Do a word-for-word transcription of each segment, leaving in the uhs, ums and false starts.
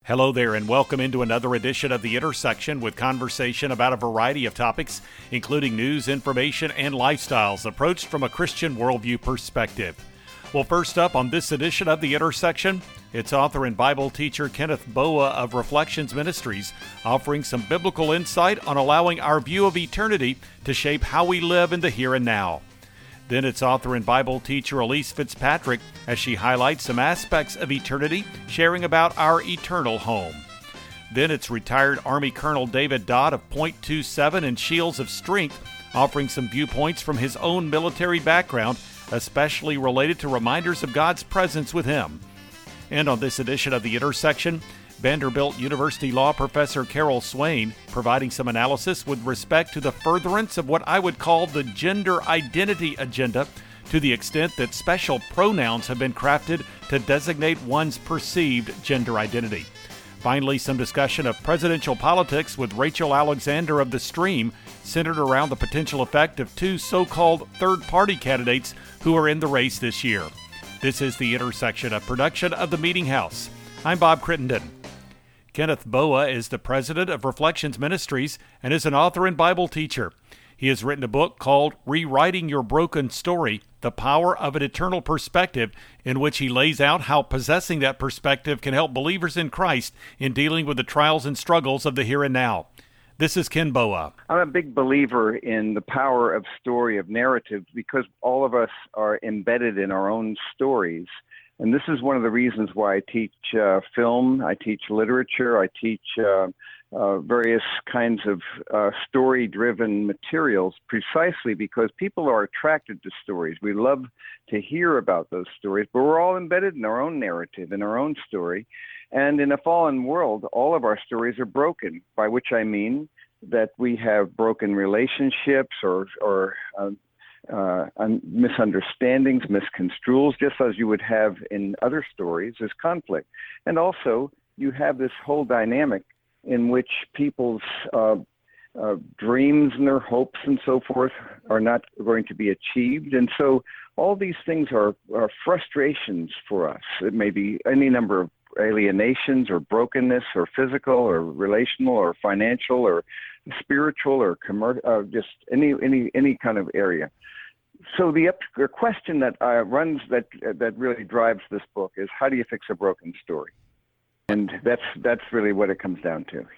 Hello there, and welcome into another edition of The Intersection with conversation about a variety of topics, including news, information, and lifestyles approached from a Christian worldview perspective. Well, first up on this edition of The Intersection, it's author and Bible teacher Kenneth Boa of Reflections Ministries, offering some biblical insight on allowing our view of eternity to shape how we live in the here and now. Then it's author and Bible teacher Elise Fitzpatrick as she highlights some aspects of eternity, sharing about our eternal home. Then it's retired Army Colonel David Dodd of Point two seven and Shields of Strength, offering some viewpoints from his own military background, especially related to reminders of God's presence with him. And on this edition of The Intersection, Vanderbilt University law professor Carol Swain providing some analysis with respect to the furtherance of what I would call the gender identity agenda, to the extent that special pronouns have been crafted to designate one's perceived gender identity. Finally, some discussion of presidential politics with Rachel Alexander of The Stream, centered around the potential effect of two so-called third-party candidates who are in the race this year. This is The Intersection, a production of The Meeting House. I'm Bob Crittenden. Kenneth Boa is the president of Reflections Ministries and is an author and Bible teacher. He has written a book called Rewriting Your Broken Story, The Power of an Eternal Perspective, in which he lays out how possessing that perspective can help believers in Christ in dealing with the trials and struggles of the here and now. This is Ken Boa. I'm a big believer in the power of story, of narrative, because all of us are embedded in our own stories. And this is one of the reasons why I teach uh, film, I teach literature, I teach uh, uh, various kinds of uh, story-driven materials, precisely because people are attracted to stories. We love to hear about those stories, but we're all embedded in our own narrative, in our own story. And in a fallen world, all of our stories are broken, by which I mean that we have broken relationships or, or uh, Uh, misunderstandings, misconstruals, just as you would have in other stories, is conflict. And also, you have this whole dynamic in which people's uh, uh, dreams and their hopes and so forth are not going to be achieved. And so all these things are, are frustrations for us. It may be any number of alienations or brokenness or physical or relational or financial or spiritual or commercial, uh, just any, any, any kind of area. So the, the question that uh, runs, that that really drives this book is, how do you fix a broken story? And that's that's really what it comes down to.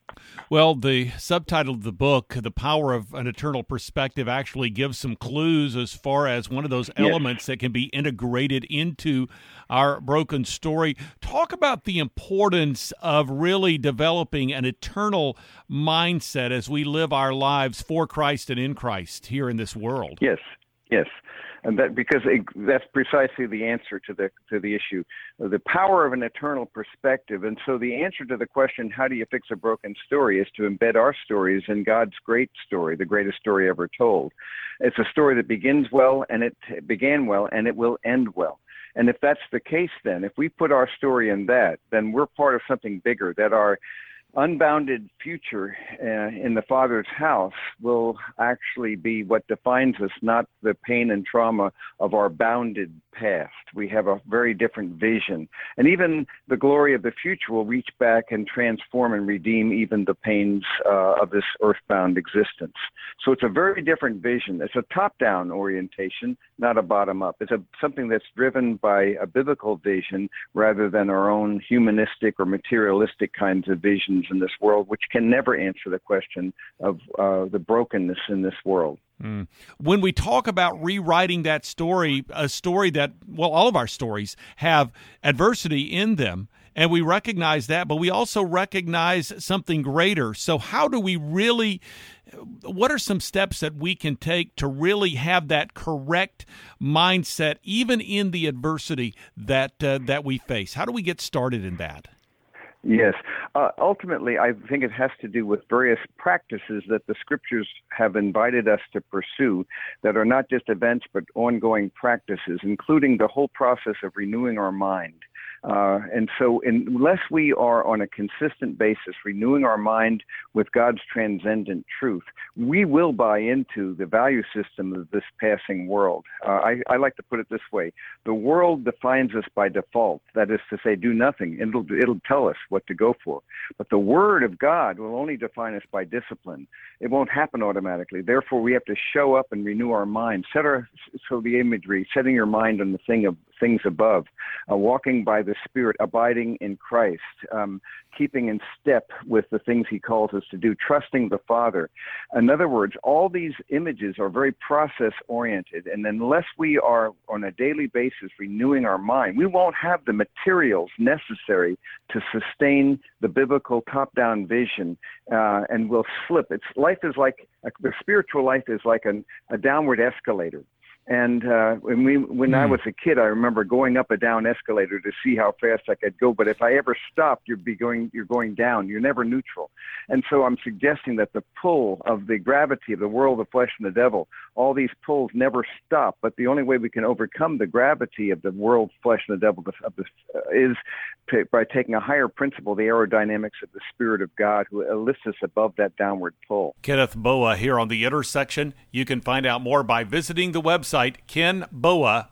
Well, the subtitle of the book, The Power of an Eternal Perspective, actually gives some clues as far as one of those elements yes. that can be integrated into our broken story. Talk about the importance of really developing an eternal mindset as we live our lives for Christ and in Christ here in this world. Yes. Yes, and that because it, that's precisely the answer to the to the issue, the power of an eternal perspective. And so the answer to the question, how do you fix a broken story, is to embed our stories in God's great story, the greatest story ever told. It's a story that begins well, and it began well, and it will end well. And if that's the case, then if we put our story in that, then we're part of something bigger, that our unbounded future uh, in the Father's house will actually be what defines us, not the pain and trauma of our bounded past. We have a very different vision. And even the glory of the future will reach back and transform and redeem even the pains uh, of this earthbound existence. So it's a very different vision. It's a top-down orientation, not a bottom-up. It's a, something that's driven by a biblical vision rather than our own humanistic or materialistic kinds of visions in this world, which can never answer the question of uh, the brokenness in this world. Mm. When we talk about rewriting that story, a story that, well, all of our stories have adversity in them, and we recognize that, but we also recognize something greater. So how do we really, what are some steps that we can take to really have that correct mindset, even in the adversity that uh, that we face? How do we get started in that? Yes. Uh, ultimately, I think it has to do with various practices that the Scriptures have invited us to pursue that are not just events but ongoing practices, including the whole process of renewing our mind. Uh, and so unless we are on a consistent basis renewing our mind with God's transcendent truth, we will buy into the value system of this passing world. Uh, I, I like to put it this way. The world defines us by default. That is to say, do nothing. It'll, it'll tell us what to go for. But the Word of God will only define us by discipline. It won't happen automatically. Therefore, we have to show up and renew our mind. Set our, so the imagery, setting your mind on the thing of things above, uh, walking by the Spirit, abiding in Christ, um, keeping in step with the things he calls us to do, trusting the Father. In other words, all these images are very process-oriented, and unless we are on a daily basis renewing our mind, we won't have the materials necessary to sustain the biblical top-down vision, uh, and we'll slip. It's life is like, the spiritual life is like an, a downward escalator. And uh, when we, when mm. I was a kid, I remember going up a down escalator to see how fast I could go. But if I ever stopped, you'd be going, you're going down. You're never neutral. And so I'm suggesting that the pull of the gravity of the world, the flesh, and the devil, all these pulls never stop. But the only way we can overcome the gravity of the world, flesh, and the devil of this, uh, is to, by taking a higher principle, the aerodynamics of the Spirit of God, who lifts us above that downward pull. Kenneth Boa here on The Intersection. You can find out more by visiting the website ken boa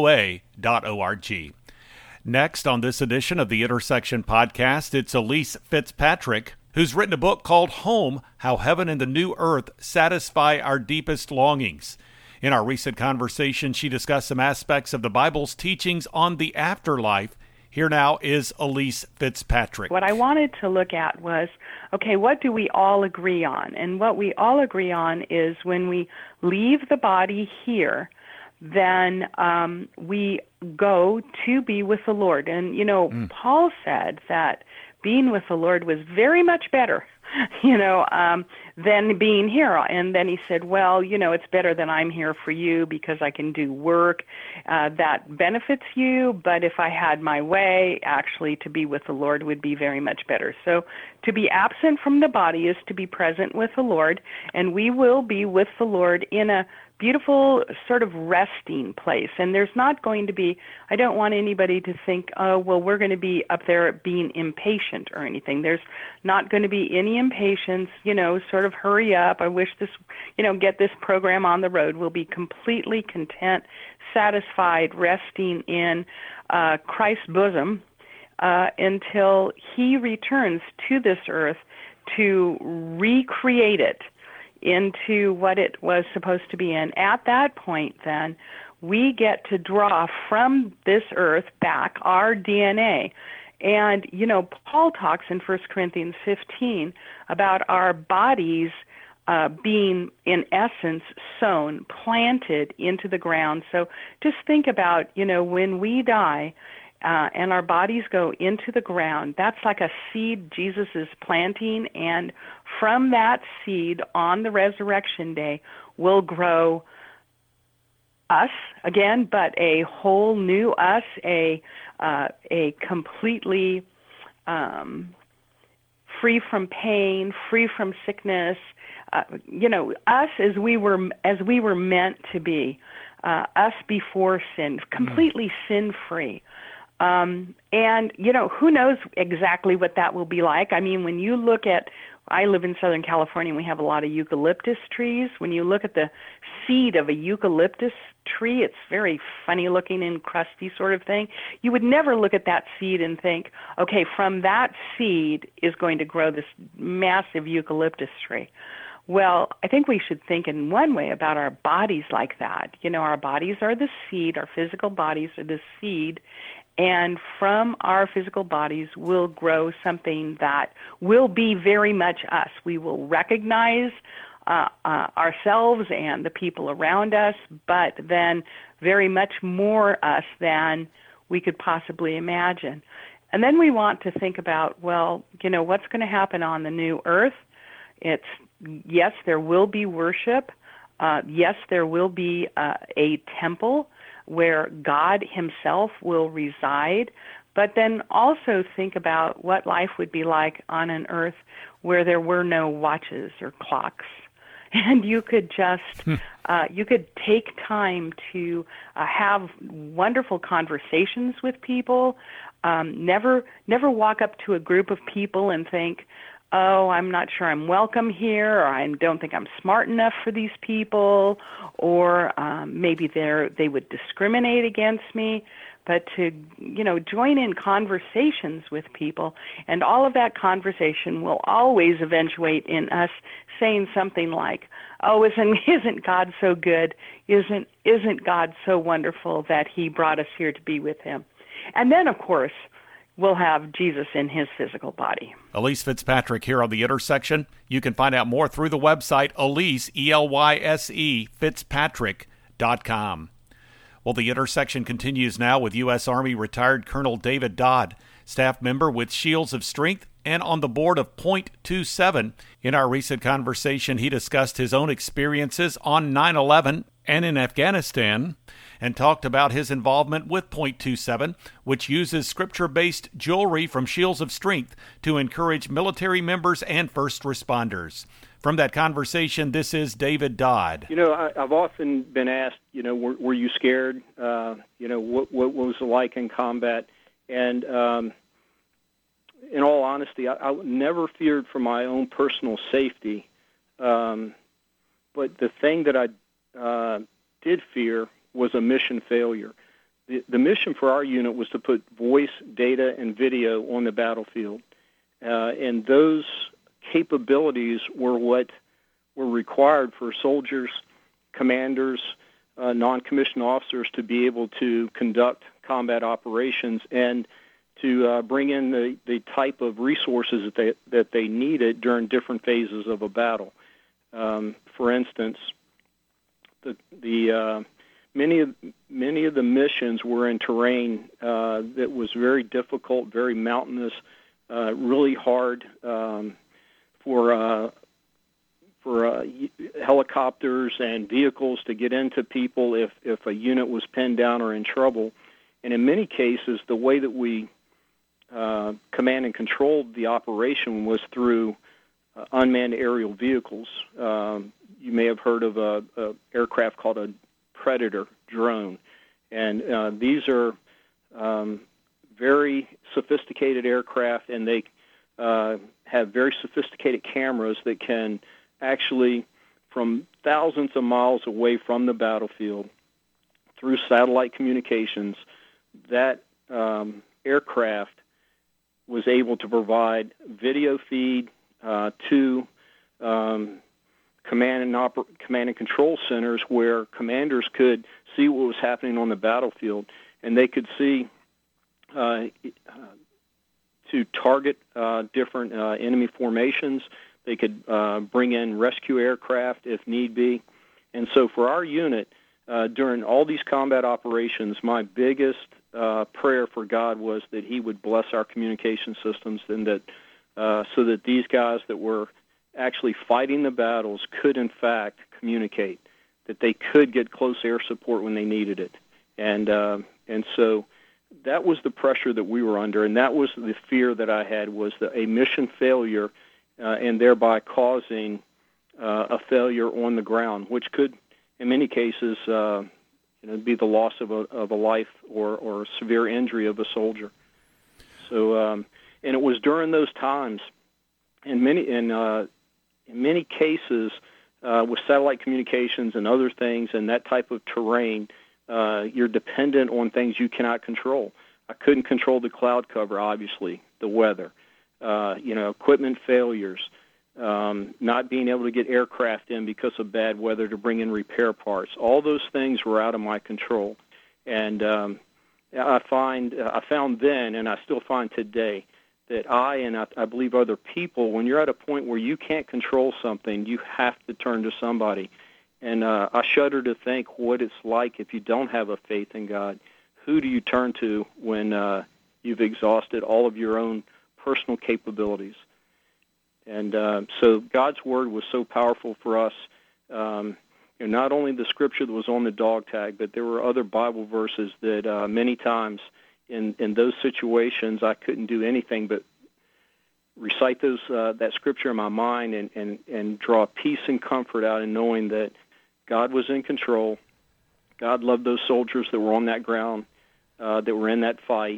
dot org. Next on this edition of the Intersection podcast, it's Elyse Fitzpatrick, who's written a book called Home, How Heaven and the New Earth Satisfy Our Deepest Longings. In our recent conversation, she discussed some aspects of the Bible's teachings on the afterlife. Here now is Elyse Fitzpatrick. What I wanted to look at was, okay, what do we all agree on? And what we all agree on is when we leave the body here, then um, we go to be with the Lord. And, you know, mm. Paul said that being with the Lord was very much better, you know, um, than being here. And then he said, well, you know, it's better that I'm here for you because I can do work uh, that benefits you. But if I had my way, actually to be with the Lord would be very much better. So to be absent from the body is to be present with the Lord. And we will be with the Lord in a beautiful sort of resting place. And there's not going to be, I don't want anybody to think, oh, well, we're going to be up there being impatient or anything. There's not going to be any impatience, you know, sort of hurry up. I wish this, you know, get this program on the road. We'll be completely content, satisfied, resting in uh, Christ's bosom uh, until he returns to this earth to recreate it into what it was supposed to be in. At that point, then, we get to draw from this earth back our D N A. And, you know, Paul talks in First Corinthians fifteen about our bodies uh, being, in essence, sown, planted into the ground. So just think about, you know, when we die, Uh, and our bodies go into the ground, that's like a seed Jesus is planting, and from that seed on the resurrection day will grow us again, but a whole new us, a uh, a completely um, free from pain, free from sickness, uh, you know, us as we were as we were meant to be, uh, us before sin, completely mm. sin-free. Um, and, you know, who knows exactly what that will be like. I mean, when you look at, I live in Southern California, and we have a lot of eucalyptus trees. When you look at the seed of a eucalyptus tree, it's very funny looking and crusty sort of thing. You would never look at that seed and think, okay, from that seed is going to grow this massive eucalyptus tree. Well, I think we should think in one way about our bodies like that. You know, our bodies are the seed, our physical bodies are the seed, and from our physical bodies will grow something that will be very much us. We will recognize uh, uh, ourselves and the people around us, but then very much more us than we could possibly imagine. And then we want to think about, well, you know, what's going to happen on the new earth? It's, yes, there will be worship. Uh, yes, there will be uh, a temple where God himself will reside, but then also think about what life would be like on an earth where there were no watches or clocks. And you could just, uh, you could take time to uh, have wonderful conversations with people, Um, never, never walk up to a group of people and think, oh, I'm not sure I'm welcome here, or I don't think I'm smart enough for these people, or um, maybe they're they would discriminate against me. But to, you know, join in conversations with people, and all of that conversation will always eventuate in us saying something like, oh, isn't isn't God so good? Isn't isn't God so wonderful that he brought us here to be with him? And then, of course, we'll have Jesus in his physical body. Elyse Fitzpatrick here on The Intersection. You can find out more through the website Elyse, E L Y S E, Fitzpatrick dot com. Well, The Intersection continues now with U S. Army retired Colonel David Dodd, staff member with Shields of Strength and on the board of Point Two Seven. In our recent conversation, he discussed his own experiences on nine eleven and in Afghanistan, and talked about his involvement with Point Two Seven, which uses scripture-based jewelry from Shields of Strength to encourage military members and first responders. From that conversation, this is David Dodd. You know, I, I've often been asked, you know, were, were you scared? Uh, you know, what, what was it like in combat? And um, in all honesty, I, I never feared for my own personal safety. Um, but the thing that I uh, did fear was a mission failure. The, the mission for our unit was to put voice, data, and video on the battlefield. Uh, and those capabilities were what were required for soldiers, commanders, uh, non-commissioned officers to be able to conduct combat operations and to uh, bring in the, the type of resources that they, that they needed during different phases of a battle. Um, for instance, the, the uh, many of many of the missions were in terrain uh, that was very difficult, very mountainous, uh, really hard um, for uh, for uh, helicopters and vehicles to get into people if, if a unit was pinned down or in trouble. And in many cases, the way that we uh, command and controlled the operation was through uh, unmanned aerial vehicles. Um, you may have heard of a, a aircraft called a Predator drone. And uh, these are um, very sophisticated aircraft, and they uh, have very sophisticated cameras that can actually, from thousands of miles away from the battlefield, through satellite communications, that um, aircraft was able to provide video feed uh, to um, command and oper- command and control centers where commanders could see what was happening on the battlefield, and they could see uh, to target uh, different uh, enemy formations. They could uh, bring in rescue aircraft if need be. And so for our unit, uh, during all these combat operations, my biggest uh, prayer for God was that he would bless our communication systems, and that uh, so that these guys that were actually fighting the battles could, in fact, communicate, that they could get close air support when they needed it. And uh, and so that was the pressure that we were under, and that was the fear that I had, was that a mission failure uh, and thereby causing uh, a failure on the ground, which could, in many cases, uh, you know, be the loss of a, of a life or, or severe injury of a soldier. So, um, and it was during those times, in many in uh, in many cases, uh, with satellite communications and other things and that type of terrain, uh, you're dependent on things you cannot control. I couldn't control the cloud cover, obviously, the weather, uh, you know, equipment failures, um, not being able to get aircraft in because of bad weather to bring in repair parts. All those things were out of my control, and um, I find uh, I found then, and I still find today, that I and I, I believe other people, when you're at a point where you can't control something, you have to turn to somebody. And uh, I shudder to think what it's like if you don't have a faith in God. Who do you turn to when uh, you've exhausted all of your own personal capabilities? And uh, so God's Word was so powerful for us. Um, you know, not only the Scripture that was on the dog tag, but there were other Bible verses that uh, many times in, in those situations I couldn't do anything but recite those uh, that Scripture in my mind and, and, and draw peace and comfort out in knowing that God was in control. God loved those soldiers that were on that ground, uh, that were in that fight,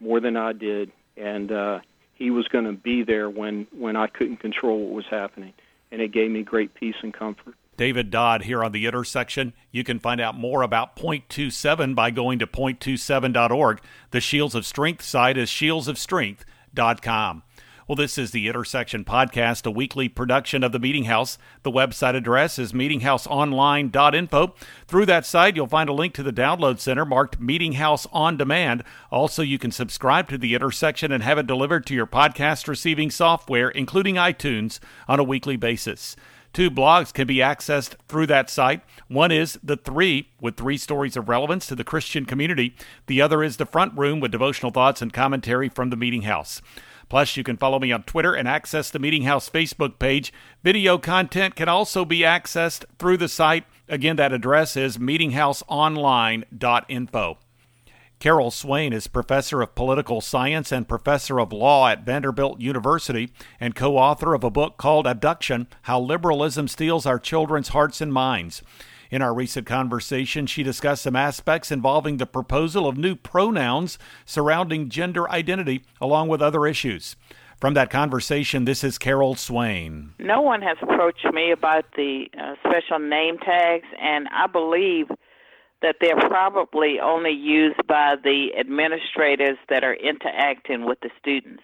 more than I did, and uh, he was going to be there when, when I couldn't control what was happening, and it gave me great peace and comfort. David Dodd here on The Intersection. You can find out more about Point Two Seven by going to point two seven dot org. The Shields of Strength site is shields of strength dot com. Well, this is the Intersection Podcast, a weekly production of the Meeting House. The website address is meeting house online dot info. Through that site, you'll find a link to the download center marked Meeting House On Demand. Also, you can subscribe to the Intersection and have it delivered to your podcast receiving software, including iTunes, on a weekly basis. Two blogs can be accessed through that site. One is The Three, with three stories of relevance to the Christian community. The other is The Front Room, with devotional thoughts and commentary from the Meeting House. Plus, you can follow me on Twitter and access the Meeting House Facebook page. Video content can also be accessed through the site. Again, that address is meeting house online dot info. Carol Swain is professor of political science and professor of law at Vanderbilt University and co-author of a book called Abduction: How Liberalism Steals Our Children's Hearts and Minds. In our recent conversation, she discussed some aspects involving the proposal of new pronouns surrounding gender identity, along with other issues. From that conversation, this is Carol Swain. No one has approached me about the uh, special name tags, and I believe that they're probably only used by the administrators that are interacting with the students.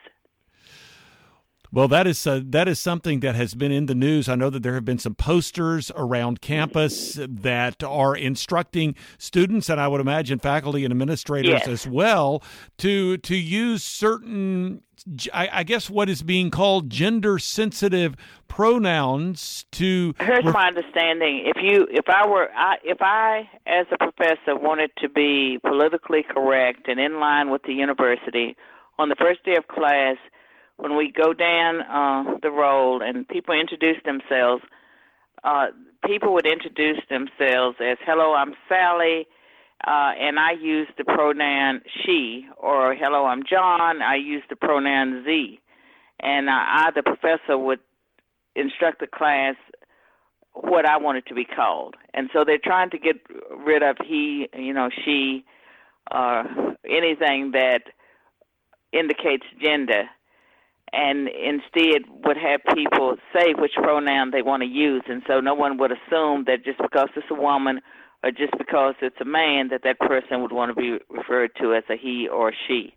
Well, that is uh, that is something that has been in the news. I know that there have been some posters around campus that are instructing students, and I would imagine faculty and administrators yes. as well, to to use certain, I, I guess, what is being called gender-sensitive pronouns. To here's ref- my understanding: if you, if I were, I, if I, as a professor, wanted to be politically correct and in line with the university, on the first day of class, when we go down uh, the road and people introduce themselves, uh, people would introduce themselves as, hello, I'm Sally, uh, and I use the pronoun she, or hello, I'm John, I use the pronoun Z. And uh, I, the professor, would instruct the class what I wanted to be called. And so they're trying to get rid of he, you know, she, uh, anything that indicates gender, and instead would have people say which pronoun they want to use. And so no one would assume that just because it's a woman or just because it's a man that that person would want to be referred to as a he or she.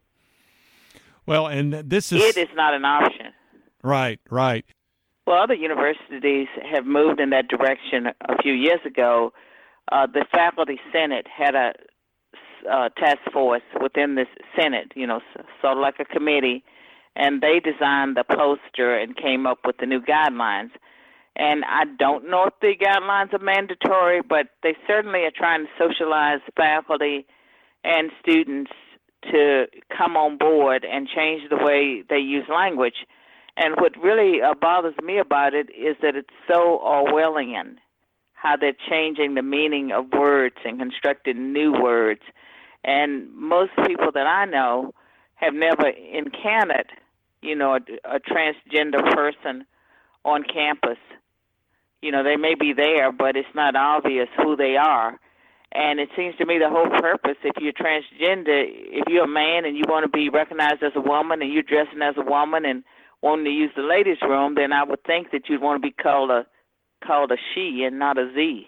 Well, and this is... It is not an option. Right, right. Well, other universities have moved in that direction a few years ago. Uh, the Faculty Senate had a uh, task force within this Senate, you know, sort of like a committee, and they designed the poster and came up with the new guidelines. And I don't know if the guidelines are mandatory, but they certainly are trying to socialize faculty and students to come on board and change the way they use language. And what really uh, bothers me about it is that it's so Orwellian, how they're changing the meaning of words and constructing new words. And most people that I know have never encountered, you know, a, a transgender person on campus. You know, they may be there, but it's not obvious who they are. And it seems to me the whole purpose, if you're transgender, if you're a man and you want to be recognized as a woman and you're dressing as a woman and wanting to use the ladies' room, then I would think that you'd want to be called a called a she and not a Z.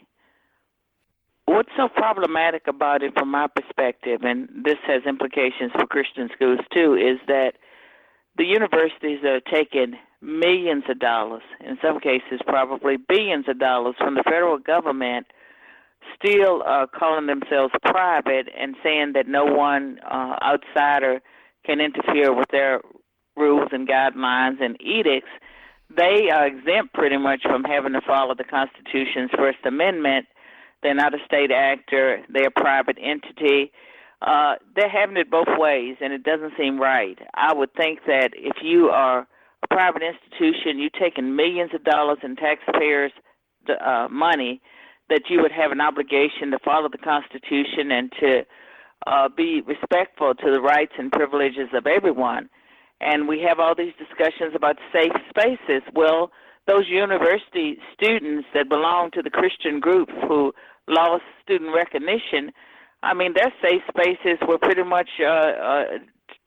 What's so problematic about it from my perspective, and this has implications for Christian schools too, is that the universities are taking millions of dollars, in some cases probably billions of dollars from the federal government, still uh, calling themselves private and saying that no one uh, outsider can interfere with their rules and guidelines and edicts. They are exempt pretty much from having to follow the Constitution's First Amendment. They're not a state actor. They're a private entity. Uh, they're having it both ways, and it doesn't seem right. I would think that if you are a private institution, you're taking millions of dollars in taxpayers' uh, money, that you would have an obligation to follow the Constitution and to uh, be respectful to the rights and privileges of everyone. And we have all these discussions about safe spaces. Well, those university students that belong to the Christian group who lost student recognition, I mean, their safe spaces were pretty much uh, uh,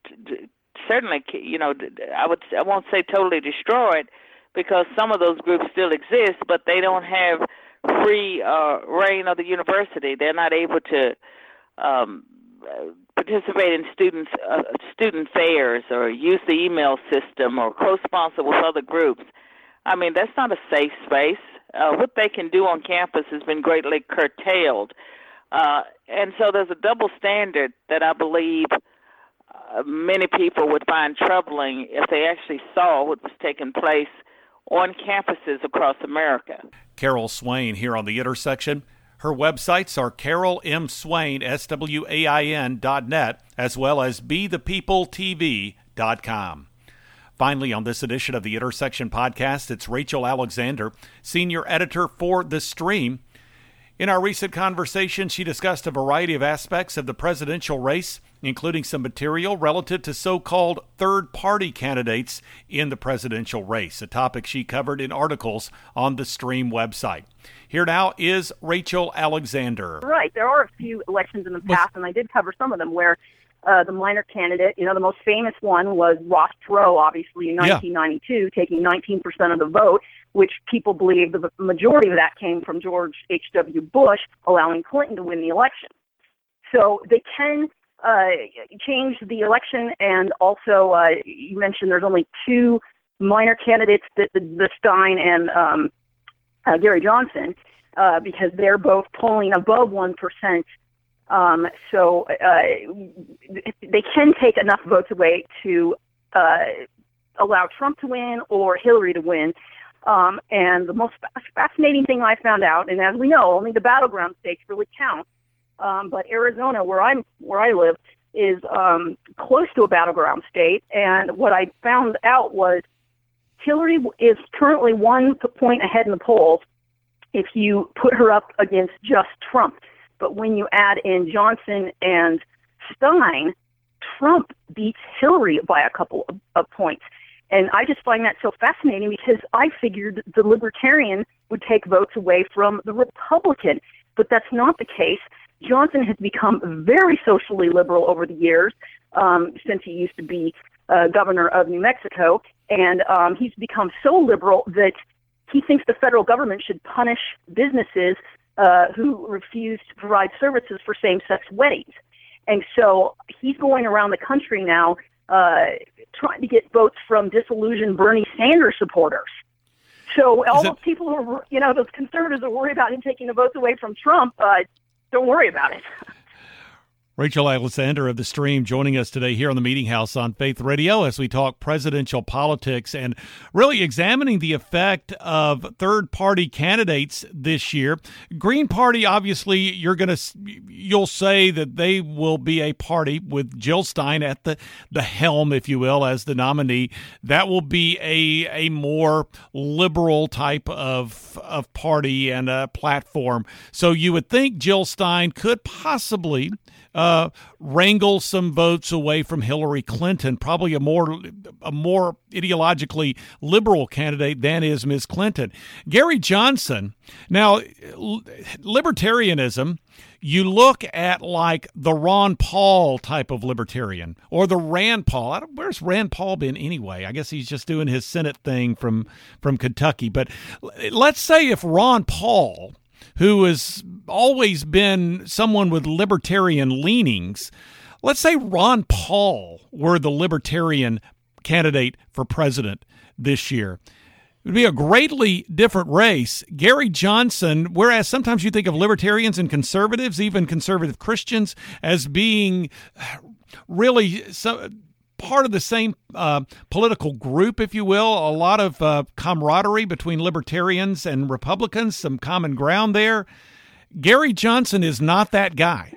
certainly, you know, I would I won't say totally destroyed, because some of those groups still exist, but they don't have free uh, reign of the university. They're not able to um, participate in students uh, student fairs or use the email system or co-sponsor with other groups. I mean, that's not a safe space. Uh, what they can do on campus has been greatly curtailed. Uh, and so there's a double standard that I believe uh, many people would find troubling if they actually saw what was taking place on campuses across America. Carol Swain here on The Intersection. Her websites are Carol M. Swain, S W A I N dot net, as well as be the people t v dot com. Finally, on this edition of the Intersection podcast, it's Rachel Alexander, senior editor for The Stream. In our recent conversation, she discussed a variety of aspects of the presidential race, including some material relative to so-called third-party candidates in the presidential race, a topic she covered in articles on the Stream website. Here now is Rachel Alexander. Right. There are a few elections in the past, and I did cover some of them where uh, the minor candidate, you know, the most famous one was Ross Perot, obviously, in nineteen ninety-two, yeah. taking nineteen percent of the vote, which people believe the majority of that came from George H W. Bush, allowing Clinton to win the election. So they can uh, change the election, and also uh, you mentioned there's only two minor candidates, the, the, the Stein and um, uh, Gary Johnson, uh, because they're both polling above one percent. Um, so uh, they can take enough votes away to uh, allow Trump to win or Hillary to win. Um, and the most fascinating thing I found out, and as we know, only the battleground states really count. Um, but Arizona, where I'm, where I live, is um, close to a battleground state. And what I found out was Hillary is currently one point ahead in the polls if you put her up against just Trump. But when you add in Johnson and Stein, Trump beats Hillary by a couple of, of points. And I just find that so fascinating because I figured the Libertarian would take votes away from the Republican, but that's not the case. Johnson has become very socially liberal over the years, um, since he used to be uh, governor of New Mexico, and um, he's become so liberal that he thinks the federal government should punish businesses uh, who refuse to provide services for same-sex weddings. And so he's going around the country now uh, trying to get votes from disillusioned Bernie Sanders supporters. So all those people who are, you know, those conservatives are worried about him taking the votes away from Trump, uh, don't worry about it. Rachel Alexander of The Stream joining us today here on the Meeting House on Faith Radio as we talk presidential politics and really examining the effect of third-party candidates this year. Green Party, obviously, you're going to you'll say that they will be a party with Jill Stein at the, the helm, if you will, as the nominee. That will be a a more liberal type of of party and a platform. So you would think Jill Stein could possibly Uh, wrangle some votes away from Hillary Clinton, probably a more a more ideologically liberal candidate than is Miz Clinton. Gary Johnson. Now, libertarianism, you look at like the Ron Paul type of libertarian or the Rand Paul. I don't, where's Rand Paul been anyway? I guess he's just doing his Senate thing from, from Kentucky. But let's say if Ron Paul, who has always been someone with libertarian leanings, let's say Ron Paul were the libertarian candidate for president this year. It would be a greatly different race. Gary Johnson, whereas sometimes you think of libertarians and conservatives, even conservative Christians, as being really so, part of the same uh, political group, if you will, a lot of uh, camaraderie between libertarians and Republicans, some common ground there. Gary Johnson is not that guy.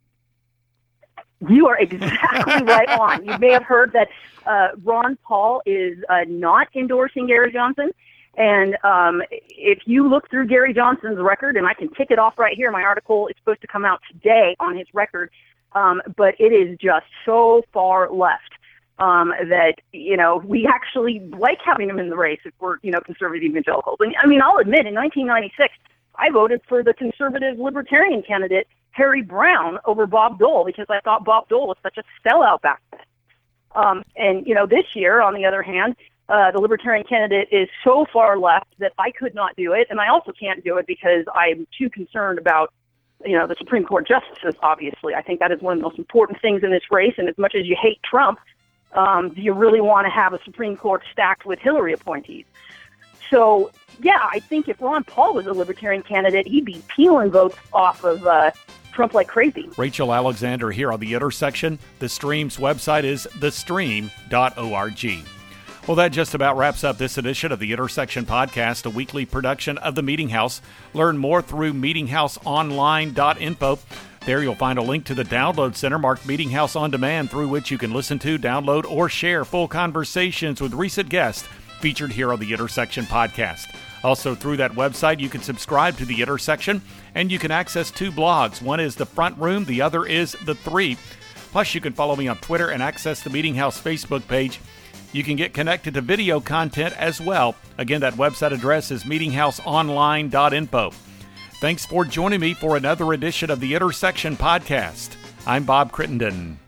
You are exactly right on. You may have heard that uh, Ron Paul is uh, not endorsing Gary Johnson. And um, if you look through Gary Johnson's record, and I can tick it off right here, my article is supposed to come out today on his record, um, but it is just so far left. Um, that, you know, we actually like having him in the race if we're, you know, conservative evangelicals. And I mean, I'll admit, in nineteen ninety-six, I voted for the conservative libertarian candidate, Harry Brown, over Bob Dole, because I thought Bob Dole was such a sellout back then. Um, and, you know, this year, on the other hand, uh, the Libertarian candidate is so far left that I could not do it. And I also can't do it because I'm too concerned about, you know, the Supreme Court justices, obviously. I think that is one of the most important things in this race. And as much as you hate Trump, um, do you really want to have a Supreme Court stacked with Hillary appointees? So, yeah, I think if Ron Paul was a Libertarian candidate, he'd be peeling votes off of uh, Trump like crazy. Rachel Alexander here on The Intersection. The Stream's website is the stream dot org. Well, that just about wraps up this edition of The Intersection Podcast, a weekly production of The Meeting House. Learn more through meeting house online dot info. There you'll find a link to the download center marked Meeting House On Demand, through which you can listen to, download, or share full conversations with recent guests featured here on The Intersection Podcast. Also, through that website, you can subscribe to The Intersection, and you can access two blogs. One is The Front Room, the other is The Three. Plus, you can follow me on Twitter and access the Meeting House Facebook page. You can get connected to video content as well. Again, that website address is meeting house online dot info. Thanks for joining me for another edition of The Intersection Podcast. I'm Bob Crittenden.